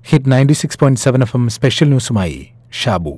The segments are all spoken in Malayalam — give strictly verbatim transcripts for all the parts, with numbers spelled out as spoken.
Hit ninety six point seven FM എം സ്പെഷ്യൽ ന്യൂസുമായി ഷാബു.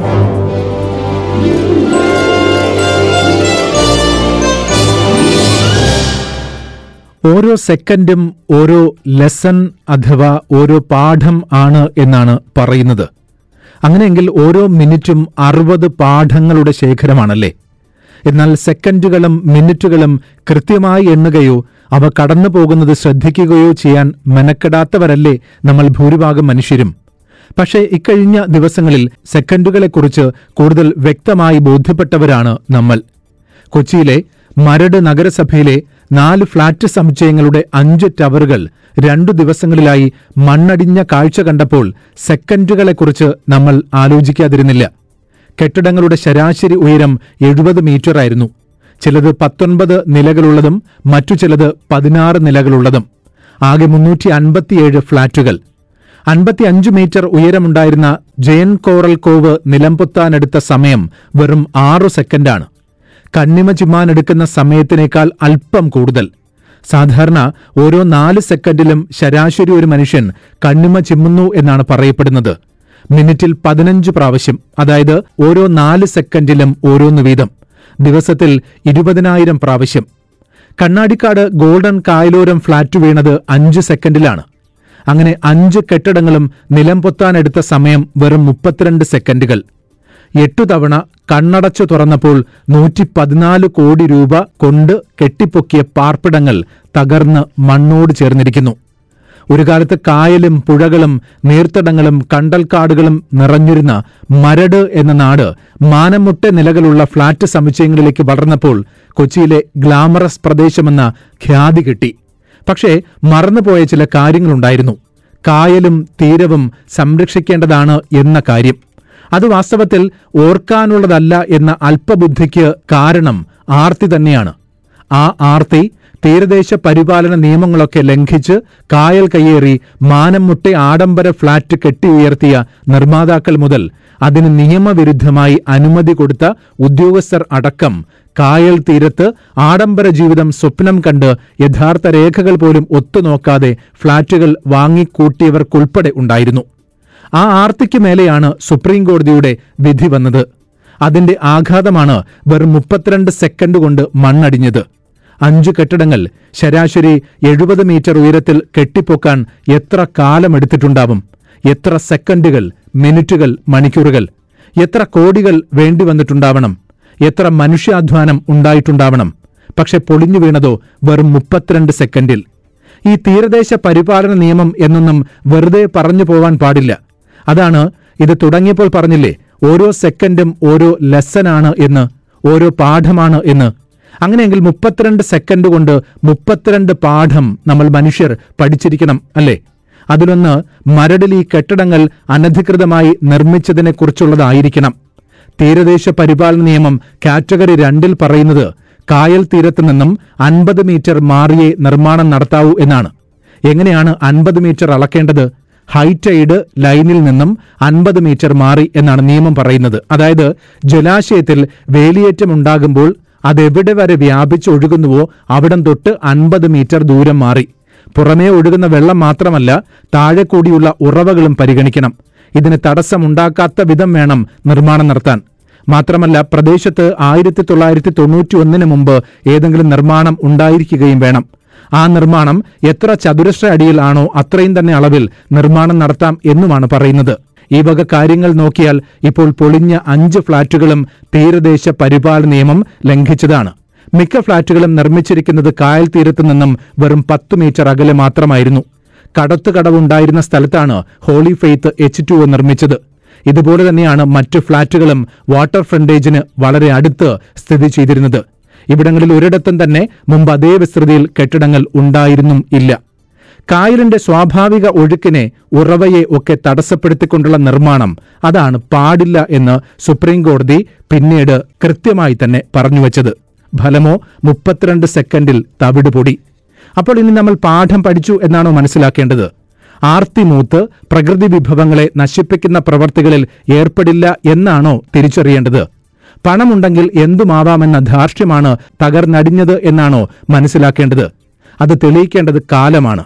ഓരോ സെക്കൻഡും ഓരോ ലെസൺ അഥവാ ഓരോ പാഠം ആണ് എന്നാണ് പറയുന്നത്. അങ്ങനെയെങ്കിൽ ഓരോ മിനിറ്റും അറുപത് പാഠങ്ങളുടെ ശേഖരമാണല്ലേ? എന്നാൽ സെക്കൻഡുകളും മിനിറ്റുകളും കൃത്യമായി എണ്ണുകയോ അവ കടന്നു പോകുന്നത് ശ്രദ്ധിക്കുകയോ ചെയ്യാൻ മെനക്കെടാത്തവരല്ലേ നമ്മൾ ഭൂരിഭാഗം മനുഷ്യരും. പക്ഷേ ഇക്കഴിഞ്ഞ ദിവസങ്ങളിൽ സെക്കൻഡുകളെക്കുറിച്ച് കൂടുതൽ വ്യക്തമായി ബോധ്യപ്പെട്ടവരാണ് നമ്മൾ. കൊച്ചിയിലെ മരട് നഗരസഭയിലെ നാല് ഫ്ളാറ്റ് സമുച്ചയങ്ങളുടെ അഞ്ച് ടവറുകൾ രണ്ടു ദിവസങ്ങളിലായി മണ്ണടിഞ്ഞ കാഴ്ച കണ്ടപ്പോൾ സെക്കൻഡുകളെക്കുറിച്ച് നമ്മൾ ആലോചിക്കാതിരുന്നില്ല. കെട്ടിടങ്ങളുടെ ശരാശരി ഉയരം എഴുപത് മീറ്ററായിരുന്നു. ചിലത് പത്തൊൻപത് നിലകളുള്ളതും മറ്റു ചിലത് പതിനാറ് നിലകളുള്ളതും. ആകെ മുന്നൂറ്റി അൻപത്തിയേഴ് ഫ്ളാറ്റുകൾ. അൻപത്തിയഞ്ച് മീറ്റർ ഉയരമുണ്ടായിരുന്ന ജയൻ കോറൽ കോവ് നിലംപൊത്താനെടുത്ത സമയം വെറും ആറു സെക്കൻഡാണ്. കണ്ണിമ ചിമ്മാനെടുക്കുന്ന സമയത്തിനേക്കാൾ അല്പം കൂടുതൽ. സാധാരണ ഓരോ നാല് സെക്കൻഡിലും ശരാശരി ഒരു മനുഷ്യൻ കണ്ണിമ ചിമ്മുന്നു എന്നാണ് പറയപ്പെടുന്നത്. മിനിറ്റിൽ പതിനഞ്ച് പ്രാവശ്യം, അതായത് ഓരോ നാല് സെക്കൻഡിലും ഓരോന്ന് വീതം. ദിവസത്തിൽ ഇരുപതിനായിരം പ്രാവശ്യം. കണ്ണാടിക്കാട് ഗോൾഡൻ കായലോരം ഫ്ളാറ്റ് വീണത് അഞ്ച് സെക്കൻഡിലാണ്. അങ്ങനെ അഞ്ച് കെട്ടിടങ്ങളും നിലംപൊത്താനെടുത്ത സമയം വെറും മുപ്പത്തിരണ്ട് സെക്കൻഡുകൾ. എട്ടു തവണ കണ്ണടച്ചു തുറന്നപ്പോൾ നൂറ്റി പതിനാല് കോടി രൂപ കൊണ്ട് കെട്ടിപ്പൊക്കിയ പാർപ്പിടങ്ങൾ തകർന്ന് മണ്ണോട് ചേർന്നിരിക്കുന്നു. ഒരു കാലത്ത് കായലും പുഴകളും നീർത്തടങ്ങളും കണ്ടൽക്കാടുകളും നിറഞ്ഞിരുന്ന മരട് എന്ന നാട് മാനമുട്ടെ നിലകളുള്ള ഫ്ളാറ്റ് സമുച്ചയങ്ങളിലേക്ക് വളർന്നപ്പോൾ കൊച്ചിയിലെ ഗ്ലാമറസ് പ്രദേശമെന്ന ഖ്യാതി കിട്ടി. പക്ഷേ മറന്നുപോയ ചില കാര്യങ്ങളുണ്ടായിരുന്നു. കായലും തീരവും സംരക്ഷിക്കേണ്ടതാണ് എന്ന കാര്യം. അത് വാസ്തവത്തിൽ ഓർക്കാനുള്ളതല്ല എന്ന അല്പബുദ്ധിക്ക് കാരണം ആർത്തി തന്നെയാണ്. ആ ആർത്തി തീരദേശ പരിപാലന നിയമങ്ങളൊക്കെ ലംഘിച്ച് കായൽ കയ്യേറി മാനം മുട്ടെ ആഡംബര ഫ്ളാറ്റ് കെട്ടി ഉയർത്തിയ നിർമ്മാതാക്കൾ മുതൽ അതിന് നിയമവിരുദ്ധമായി അനുമതി കൊടുത്ത ഉദ്യോഗസ്ഥർ അടക്കം കായൽ തീരത്ത് ആഡംബര ജീവിതം സ്വപ്നം കണ്ട് യഥാർത്ഥ രേഖകൾ പോലും ഒത്തുനോക്കാതെ ഫ്ളാറ്റുകൾ വാങ്ങിക്കൂട്ടിയവർക്കുൾപ്പെടെ ഉണ്ടായിരുന്നു. ആ ആർത്തിക്ക് മേലെയാണ് സുപ്രീം കോടതിയുടെ വിധി വന്നത്. അതിന്റെ ആഘാതമാണ് വെറും മുപ്പത്തിരണ്ട് സെക്കൻഡ് കൊണ്ട് മണ്ണടിഞ്ഞത്. അഞ്ചു കെട്ടിടങ്ങൾ ശരാശരി എഴുപത് മീറ്റർ ഉയരത്തിൽ കെട്ടിപ്പൊക്കാൻ എത്ര കാലമെടുത്തിട്ടുണ്ടാവും? എത്ര സെക്കൻഡുകൾ, മിനിറ്റുകൾ, മണിക്കൂറുകൾ? എത്ര കോടികൾ വേണ്ടിവന്നിട്ടുണ്ടാവണം? എത്ര മനുഷ്യാധ്വാനം ഉണ്ടായിട്ടുണ്ടാവണം? പക്ഷെ പൊളിഞ്ഞു വീണതോ വെറും മുപ്പത്തിരണ്ട് സെക്കൻഡിൽ. ഈ തീരദേശ പരിപാലന നിയമം എന്നൊന്നും വെറുതെ പറഞ്ഞു പോവാൻ പാടില്ല. അതാണ് ഇത് തുടങ്ങിയപ്പോൾ പറഞ്ഞില്ലേ, ഓരോ സെക്കൻഡും ഓരോ ലെസനാണ് എന്ന്, ഓരോ പാഠമാണ് എന്ന്. അങ്ങനെയെങ്കിൽ മുപ്പത്തിരണ്ട് സെക്കൻഡ് കൊണ്ട് മുപ്പത്തിരണ്ട് പാഠം നമ്മൾ മനുഷ്യർ പഠിച്ചിരിക്കണം അല്ലേ? അതിലൊന്ന് മരടിൽ ഈ കെട്ടിടങ്ങൾ അനധികൃതമായി നിർമ്മിച്ചതിനെക്കുറിച്ചുള്ളതായിരിക്കണം. തീരദേശ പരിപാലന നിയമം കാറ്റഗറി രണ്ടിൽ പറയുന്നത് കായൽ തീരത്ത് നിന്നും അൻപത് മീറ്റർ മാറിയേ നിർമ്മാണം നടത്താവൂ എന്നാണ്. എങ്ങനെയാണ് അൻപത് മീറ്റർ അളക്കേണ്ടത്? ഹൈറ്റൈഡ് ലൈനിൽ നിന്നും അൻപത് മീറ്റർ മാറി എന്നാണ് നിയമം പറയുന്നത്. അതായത് ജലാശയത്തിൽ വേലിയേറ്റമുണ്ടാകുമ്പോൾ അതെവിടെ വരെ വ്യാപിച്ചൊഴുകുന്നുവോ അവിടം തൊട്ട് അൻപത് മീറ്റർ ദൂരം മാറി. പുറമേ ഒഴുകുന്ന വെള്ളം മാത്രമല്ല, താഴെ കൂടിയുള്ള ഉറവകളും പരിഗണിക്കണം. ഇതിന് തടസ്സമുണ്ടാക്കാത്ത വിധം വേണം നിർമ്മാണം നടത്താൻ. മാത്രമല്ല, പ്രദേശത്ത് ആയിരത്തി തൊള്ളായിരത്തി തൊണ്ണൂറ്റി ഒന്നിന് മുമ്പ് ഏതെങ്കിലും നിർമ്മാണം ഉണ്ടായിരിക്കുകയും വേണം. ആ നിർമ്മാണം എത്ര ചതുരശ്ര അടിയിലാണോ അത്രയും തന്നെ അളവിൽ നിർമ്മാണം നടത്താം എന്നുമാണ് പറയുന്നത്. ഈ വക കാര്യങ്ങൾ നോക്കിയാൽ ഇപ്പോൾ പൊളിഞ്ഞ അഞ്ച് ഫ്ളാറ്റുകളും തീരദേശ പരിപാലന നിയമം ലംഘിച്ചതാണ്. മിക്ക ഫ്ളാറ്റുകളും നിർമ്മിച്ചിരിക്കുന്നത് കായൽ തീരത്തു നിന്നും വെറും പത്ത് മീറ്റർ അകലെ മാത്രമായിരുന്നു. കടത്തുകടവുണ്ടായിരുന്ന സ്ഥലത്താണ് holy faith H two O നിർമ്മിച്ചത്. ഇതുപോലെ തന്നെയാണ് മറ്റു ഫ്ളാറ്റുകളും വാട്ടർ ഫ്രണ്ടേജിന് വളരെ അടുത്ത് സ്ഥിതി ചെയ്തിരുന്നത്. ഇവിടങ്ങളിൽ ഒരിടത്തും തന്നെ മുമ്പ് അതേ വിസ്തൃതിയിൽ കെട്ടിടങ്ങൾ ഉണ്ടായിരുന്നും ഇല്ല. കായലിന്റെ സ്വാഭാവിക ഒഴുക്കിനെ, ഉറവയെ ഒക്കെ തടസ്സപ്പെടുത്തിക്കൊണ്ടുള്ള നിർമ്മാണം, അതാണ് പാടില്ല എന്ന് സുപ്രീം കോടതി പിന്നീട് കൃത്യമായി തന്നെ പറഞ്ഞുവച്ചത്. ഫലമോ മുപ്പത്തിരണ്ട് സെക്കൻഡിൽ തവിടുപൊടി. അപ്പോൾ ഇനി നമ്മൾ പാഠം പഠിച്ചു എന്നാണോ മനസ്സിലാക്കേണ്ടത്? ആർത്തിമൂത്ത് പ്രകൃതി വിഭവങ്ങളെ നശിപ്പിക്കുന്ന പ്രവർത്തികളിൽ ഏർപ്പെടില്ല എന്നാണോ തിരിച്ചറിയേണ്ടത്? പണമുണ്ടെങ്കിൽ എന്തുമാവാമെന്ന ധാർഷ്ട്യമാണ് തകർന്നടിഞ്ഞത് എന്നാണോ മനസ്സിലാക്കേണ്ടത്? അത് തെളിയിക്കേണ്ടത് കാലമാണ്.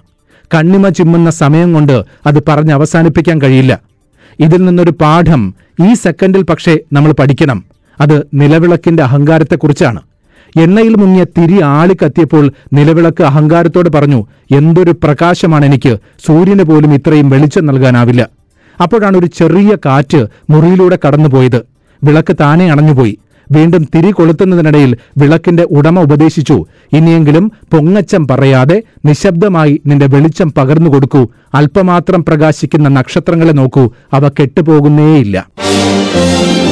കണ്ണിമ ചിമ്മുന്ന സമയം കൊണ്ട് അത് പറഞ്ഞ് അവസാനിപ്പിക്കാൻ കഴിയില്ല. ഇതിൽ നിന്നൊരു പാഠം ഈ സെക്കൻഡിൽ പക്ഷേ നമ്മൾ പഠിക്കണം. അത് നിലവിളക്കിന്റെ അഹങ്കാരത്തെക്കുറിച്ചാണ്. എണ്ണയിൽ മുങ്ങിയ തിരി ആളിക്കത്തിയപ്പോൾ നിലവിളക്ക് അഹങ്കാരത്തോട് പറഞ്ഞു, എന്തൊരു പ്രകാശമാണ് എനിക്ക്, സൂര്യന് പോലും ഇത്രയും വെളിച്ചം നൽകാനാവില്ല. അപ്പോഴാണ് ഒരു ചെറിയ കാറ്റ് മുറിയിലൂടെ കടന്നുപോയത്. വിളക്ക് താനെ അണഞ്ഞുപോയി. വീണ്ടും തിരി കൊളുത്തുന്നതിനിടയിൽ വിളക്കിന്റെ ഉടമ ഉപദേശിച്ചു, ഇനിയെങ്കിലും പൊങ്ങച്ചം പറയാതെ നിശബ്ദമായി നിന്റെ വെളിച്ചം പകർന്നു കൊടുക്കൂ. അല്പമാത്രം പ്രകാശിക്കുന്ന നക്ഷത്രങ്ങളെ നോക്കൂ, അവ കെട്ടുപോകുന്നേയില്ല.